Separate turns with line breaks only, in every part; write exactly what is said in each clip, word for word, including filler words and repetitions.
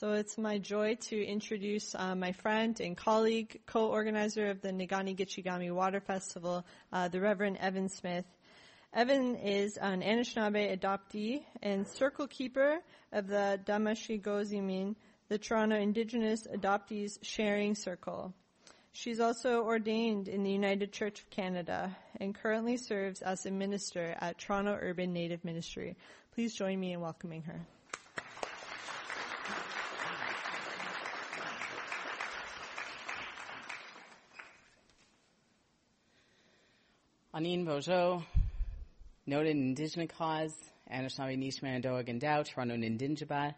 So it's my joy to introduce uh, my friend and colleague, co-organizer of the Niigani Gichigami Water Festival, uh, the Reverend Evan Smith. Evan is an Anishinaabe adoptee and circle keeper of the Damashi Gozimin, the Toronto Indigenous Adoptees Sharing Circle. She's also ordained in the United Church of Canada and currently serves as a minister at Toronto Urban Native Ministry. Please join me in welcoming her.
Anin Bojo, noted Indigenous cause, Anishinaabe Nishmandoa Gandau, Toronto Nindinjaba.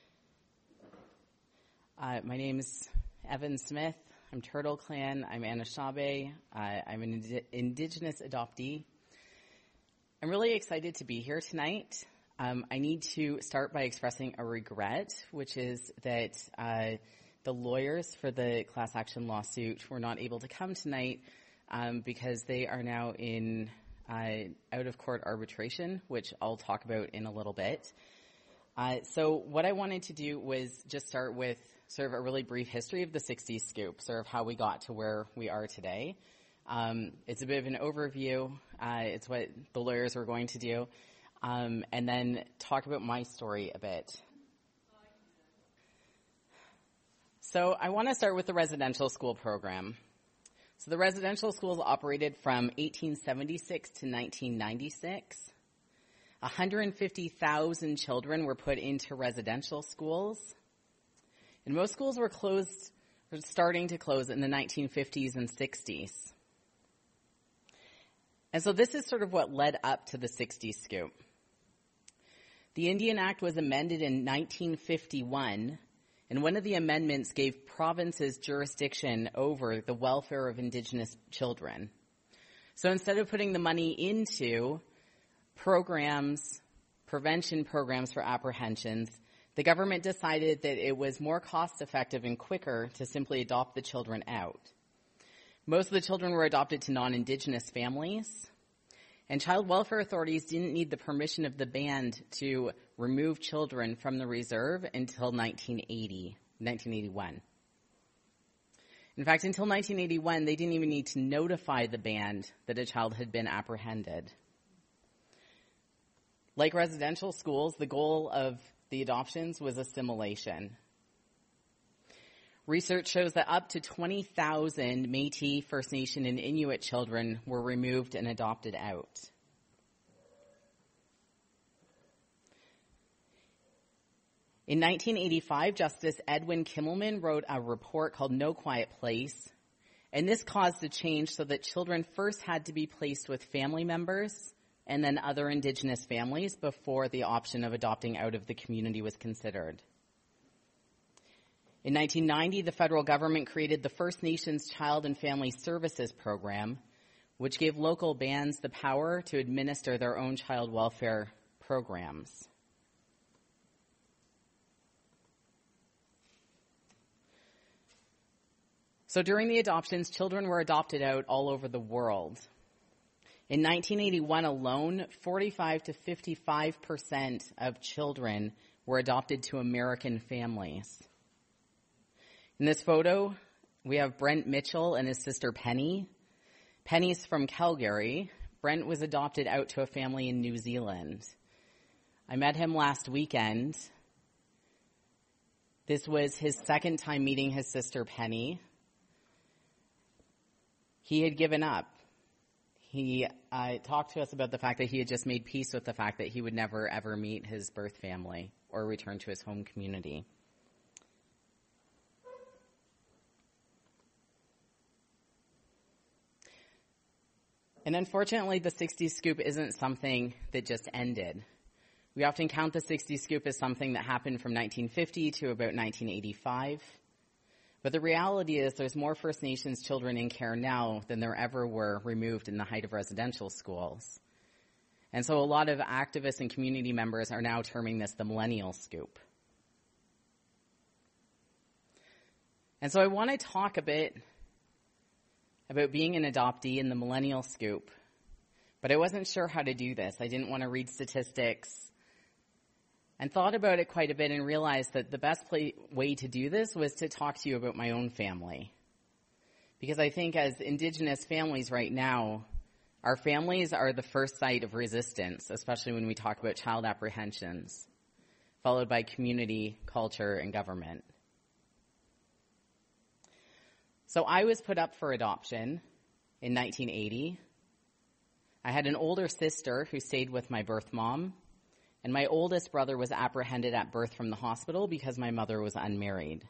Uh, my name is Evan Smith. I'm Turtle Clan. I'm Anishinaabe. Uh, I'm an ind- Indigenous adoptee. I'm really excited to be here tonight. Um, I need to start by expressing a regret, which is that uh, the lawyers for the class action lawsuit were not able to come tonight um, because they are now in uh, out-of-court arbitration, which I'll talk about in a little bit. Uh, so what I wanted to do was just start with sort of a really brief history of the sixties scoop, sort of how we got to where we are today. Um, it's a bit of an overview. Uh, it's what the lawyers were going to do. Um, and then talk about my story a bit. So I want to start with the residential school program. So the residential schools operated from eighteen seventy-six to nineteen ninety-six. one hundred fifty thousand children were put into residential schools. And most schools were closed, or starting to close in the nineteen fifties and sixties. And so this is sort of what led up to the sixties scoop. The Indian Act was amended in nineteen fifty-one, and one of the amendments gave provinces jurisdiction over the welfare of Indigenous children. So instead of putting the money into programs, prevention programs for apprehensions, the government decided that it was more cost-effective and quicker to simply adopt the children out. Most of the children were adopted to non-Indigenous families, and child welfare authorities didn't need the permission of the band to remove children from the reserve until nineteen eighty, nineteen eighty-one. In fact, until nineteen eighty-one, they didn't even need to notify the band that a child had been apprehended. Like residential schools, the goal of the adoptions was assimilation. Research shows that up to twenty thousand Métis, First Nation, and Inuit children were removed and adopted out. In nineteen eighty-five, Justice Edwin Kimmelman wrote a report called No Quiet Place, and this caused a change so that children first had to be placed with family members and then other Indigenous families before the option of adopting out of the community was considered. In nineteen ninety, the federal government created the First Nations Child and Family Services Program, which gave local bands the power to administer their own child welfare programs. So during the adoptions, children were adopted out all over the world. In nineteen eighty-one alone, forty-five to fifty-five percent of children were adopted to American families. In this photo, we have Brent Mitchell and his sister Penny. Penny's from Calgary. Brent was adopted out to a family in New Zealand. I met him last weekend. This was his second time meeting his sister Penny. He had given up. He uh, talked to us about the fact that he had just made peace with the fact that he would never, ever meet his birth family or return to his home community. And unfortunately, the sixties scoop isn't something that just ended. We often count the sixties scoop as something that happened from nineteen fifty to about nineteen eighty-five. But the reality is there's more First Nations children in care now than there ever were removed in the height of residential schools. And so a lot of activists and community members are now terming this the millennial scoop. And so I want to talk a bit about being an adoptee in the millennial scoop, but I wasn't sure how to do this. I didn't want to read statistics, and thought about it quite a bit and realized that the best play, way to do this was to talk to you about my own family. Because I think as Indigenous families right now, our families are the first site of resistance, especially when we talk about child apprehensions, followed by community, culture, and government. So I was put up for adoption in nineteen eighty. I had an older sister who stayed with my birth mom, and my oldest brother was apprehended at birth from the hospital because my mother was unmarried.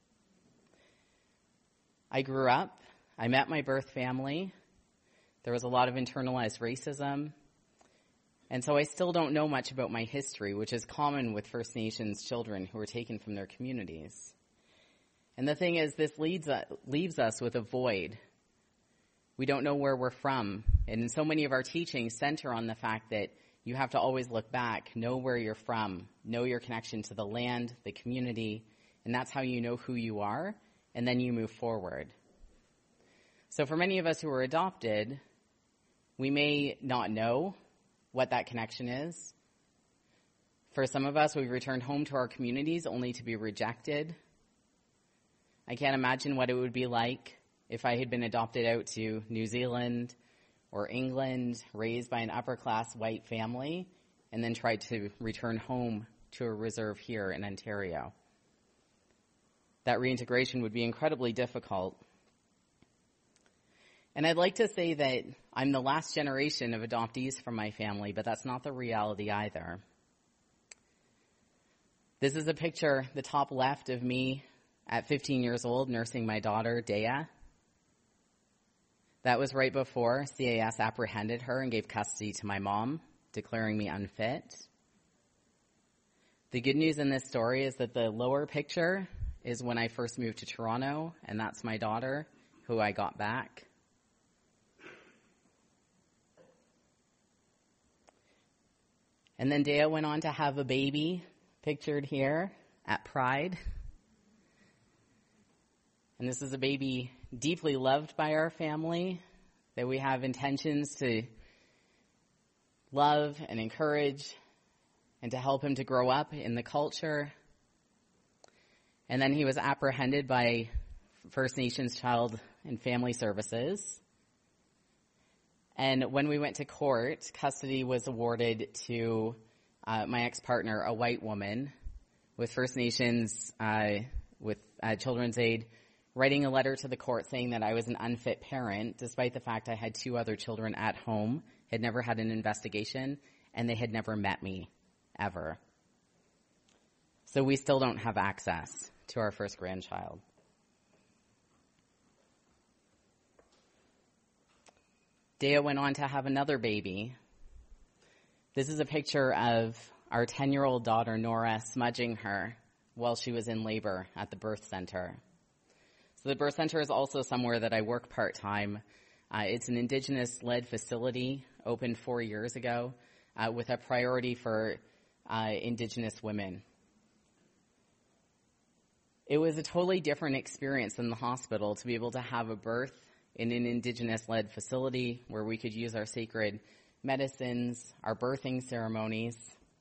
I grew up. I met my birth family. There was a lot of internalized racism. And so I still don't know much about my history, which is common with First Nations children who were taken from their communities. And the thing is, this leads, uh, leaves us with a void. We don't know where we're from. And so many of our teachings center on the fact that you have to always look back, know where you're from, know your connection to the land, the community, and that's how you know who you are, and then you move forward. So for many of us who are adopted, we may not know what that connection is. For some of us, we've returned home to our communities only to be rejected. I can't imagine what it would be like if I had been adopted out to New Zealand or England, raised by an upper-class white family, and then tried to return home to a reserve here in Ontario. That reintegration would be incredibly difficult. And I'd like to say that I'm the last generation of adoptees from my family, but that's not the reality either. This is a picture, the top left, of me at fifteen years old, nursing my daughter, Dea. That was right before C A S apprehended her and gave custody to my mom, declaring me unfit. The good news in this story is that the lower picture is when I first moved to Toronto, and that's my daughter, who I got back. And then Dea went on to have a baby, pictured here at Pride. And this is a baby deeply loved by our family, that we have intentions to love and encourage and to help him to grow up in the culture. And then he was apprehended by First Nations Child and Family Services. And when we went to court, custody was awarded to uh, my ex-partner, a white woman, with First Nations, uh, with uh, Children's Aid, writing a letter to the court saying that I was an unfit parent, despite the fact I had two other children at home, had never had an investigation, and they had never met me, ever. So we still don't have access to our first grandchild. Dea went on to have another baby. This is a picture of our ten-year-old daughter, Nora, smudging her while she was in labor at the birth center. So the birth center is also somewhere that I work part-time. Uh, it's an Indigenous-led facility, opened four years ago, uh, with a priority for uh, Indigenous women. It was a totally different experience than the hospital to be able to have a birth in an Indigenous-led facility where we could use our sacred medicines, our birthing ceremonies.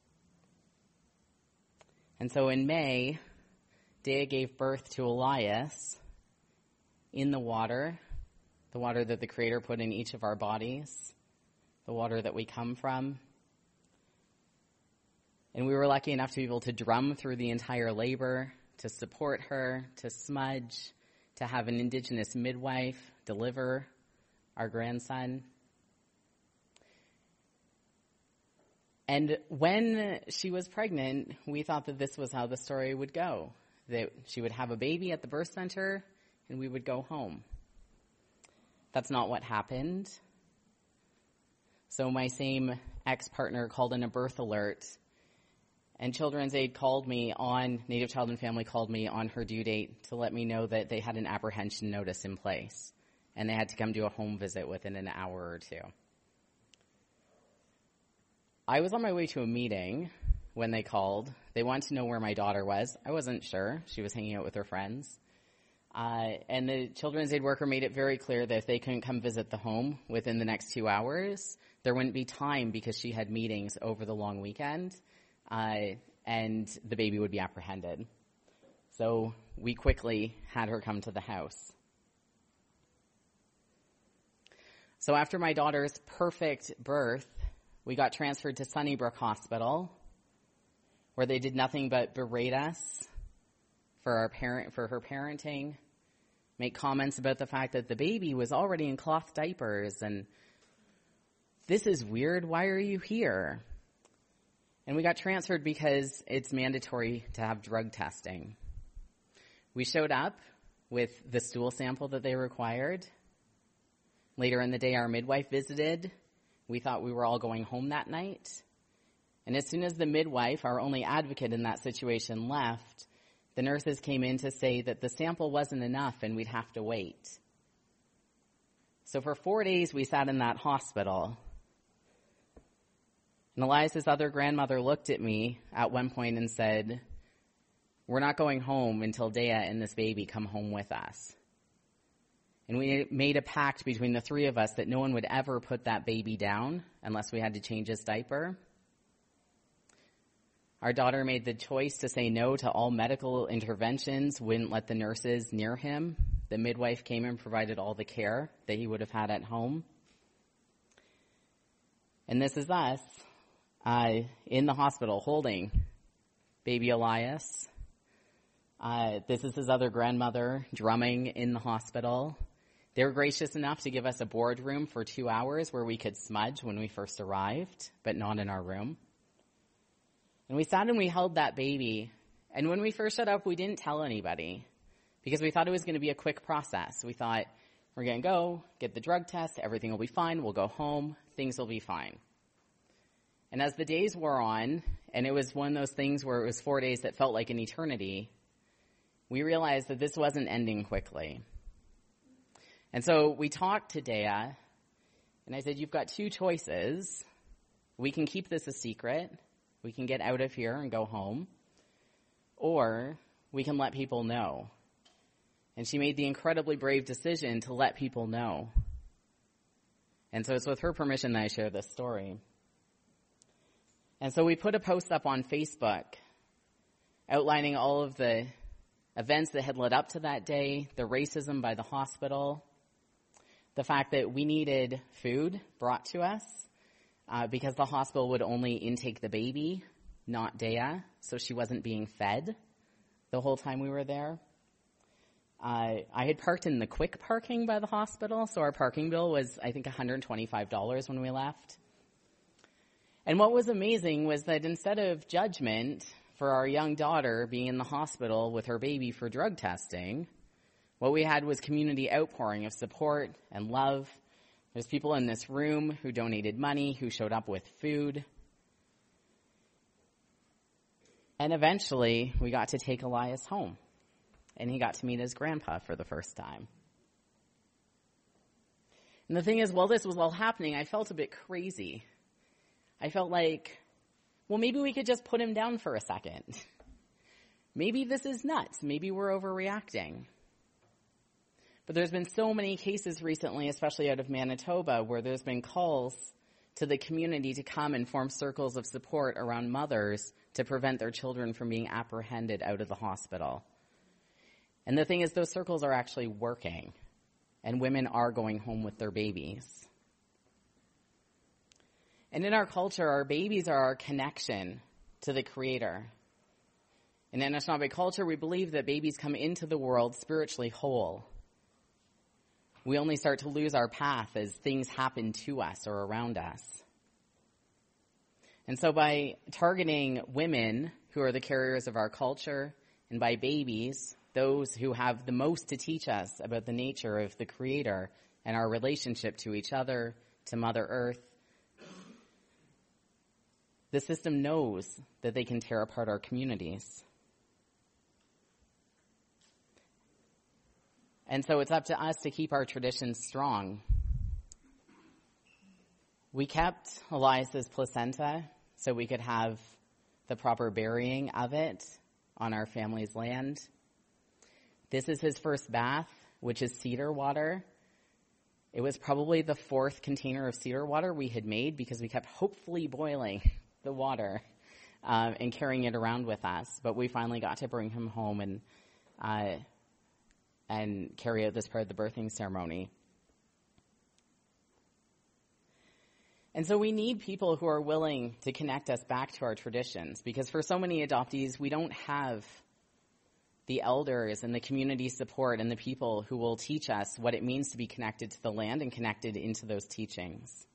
And so in May, Dea gave birth to Elias in the water, the water that the Creator put in each of our bodies, the water that we come from. And we were lucky enough to be able to drum through the entire labor, to support her, to smudge, to have an Indigenous midwife deliver our grandson. And when she was pregnant, we thought that this was how the story would go, that she would have a baby at the birth center and we would go home. That's not what happened. So my same ex-partner called in a birth alert, and Children's Aid called me on, Native Child and Family called me on her due date to let me know that they had an apprehension notice in place, and they had to come do a home visit within an hour or two. I was on my way to a meeting when they called. They wanted to know where my daughter was. I wasn't sure. She was hanging out with her friends. Uh, and the Children's Aid worker made it very clear that if they couldn't come visit the home within the next two hours, there wouldn't be time because she had meetings over the long weekend. Uh, and the baby would be apprehended. So we quickly had her come to the house. So after my daughter's perfect birth, we got transferred to Sunnybrook Hospital, where they did nothing but berate us for our parent, for her parenting, make comments about the fact that the baby was already in cloth diapers and this is weird. Why are you here? And we got transferred because it's mandatory to have drug testing. We showed up with the stool sample that they required. Later in the day, our midwife visited. We thought we were all going home that night. And as soon as the midwife, our only advocate in that situation, left, the nurses came in to say that the sample wasn't enough and we'd have to wait. So for four days, we sat in that hospital. And Elias's other grandmother looked at me at one point and said, "We're not going home until Dea and this baby come home with us." And we made a pact between the three of us that no one would ever put that baby down unless we had to change his diaper. Our daughter made the choice to say no to all medical interventions, wouldn't let the nurses near him. The midwife came and provided all the care that he would have had at home. And this is us uh, in the hospital holding baby Elias. Uh, this is his other grandmother drumming in the hospital. They were gracious enough to give us a boardroom for two hours where we could smudge when we first arrived, but not in our room. And we sat and we held that baby. And when we first showed up, we didn't tell anybody because we thought it was going to be a quick process. We thought, we're going to go, get the drug test, everything will be fine, we'll go home, things will be fine. And as the days wore on, and it was one of those things where it was four days that felt like an eternity, we realized that this wasn't ending quickly. And so we talked to Dea, and I said, you've got two choices. We can keep this a secret. We can get out of here and go home. Or we can let people know. And she made the incredibly brave decision to let people know. And so it's with her permission that I share this story. And so we put a post up on Facebook outlining all of the events that had led up to that day, the racism by the hospital, the fact that we needed food brought to us uh, because the hospital would only intake the baby, not Dea, so she wasn't being fed the whole time we were there. Uh, I had parked in the quick parking by the hospital, so our parking bill was, I think, one hundred twenty-five dollars when we left. And what was amazing was that instead of judgment for our young daughter being in the hospital with her baby for drug testing, what we had was community outpouring of support and love. There's people in this room who donated money, who showed up with food. And eventually, we got to take Elias home. And he got to meet his grandpa for the first time. And the thing is, while this was all happening, I felt a bit crazy. I felt like, well, maybe we could just put him down for a second. Maybe this is nuts. Maybe we're overreacting. But there's been so many cases recently, especially out of Manitoba, where there's been calls to the community to come and form circles of support around mothers to prevent their children from being apprehended out of the hospital. And the thing is, those circles are actually working, and women are going home with their babies. And in our culture, our babies are our connection to the Creator. In Anishinaabe culture, we believe that babies come into the world spiritually whole. We only start to lose our path as things happen to us or around us. And so by targeting women who are the carriers of our culture, and by babies, those who have the most to teach us about the nature of the Creator and our relationship to each other, to Mother Earth, the system knows that they can tear apart our communities. And so it's up to us to keep our traditions strong. We kept Elias's placenta so we could have the proper burying of it on our family's land. This is his first bath, which is cedar water. It was probably the fourth container of cedar water we had made because we kept hopefully boiling the water uh, and carrying it around with us. But we finally got to bring him home and uh, and carry out this part of the birthing ceremony. And so we need people who are willing to connect us back to our traditions, because for so many adoptees, we don't have the elders and the community support and the people who will teach us what it means to be connected to the land and connected into those teachings.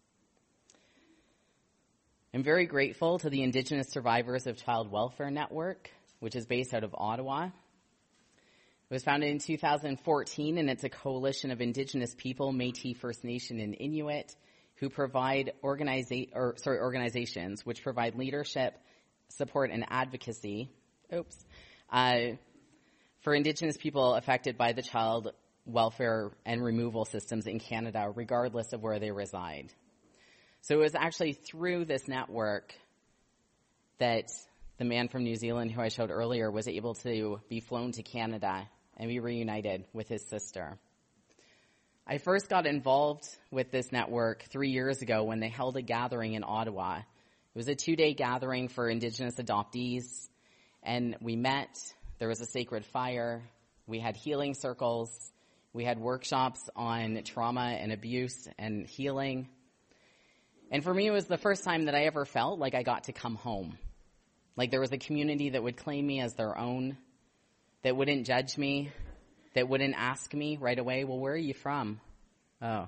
I'm very grateful to the Indigenous Survivors of Child Welfare Network, which is based out of Ottawa. It was founded in two thousand fourteen, and it's a coalition of Indigenous people, Métis, First Nation, and Inuit, who provide organiza- or, sorry, organizations which provide leadership, support, and advocacy oops, uh, for Indigenous people affected by the child welfare and removal systems in Canada, regardless of where they reside. So it was actually through this network that the man from New Zealand who I showed earlier was able to be flown to Canada and be reunited with his sister. I first got involved with this network three years ago when they held a gathering in Ottawa. It was a two-day gathering for Indigenous adoptees, and we met. There was a sacred fire. We had healing circles. We had workshops on trauma and abuse and healing. And for me, it was the first time that I ever felt like I got to come home. Like there was a community that would claim me as their own, that wouldn't judge me, that wouldn't ask me right away, well, where are you from? Oh.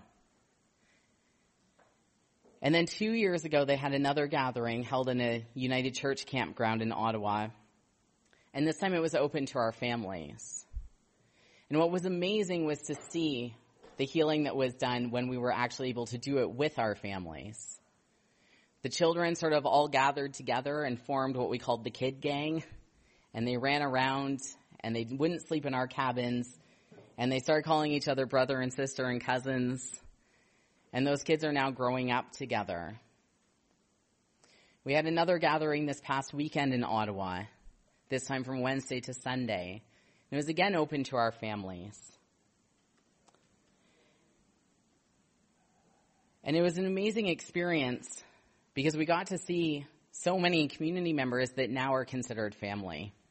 And then two years ago, they had another gathering held in a United Church campground in Ottawa. And this time it was open to our families. And what was amazing was to see the healing that was done when we were actually able to do it with our families. The children sort of all gathered together and formed what we called the Kid Gang. And they ran around and they wouldn't sleep in our cabins. And they started calling each other brother and sister and cousins. And those kids are now growing up together. We had another gathering this past weekend in Ottawa, this time from Wednesday to Sunday. It was again open to our families. And it was an amazing experience because we got to see so many community members that now are considered family.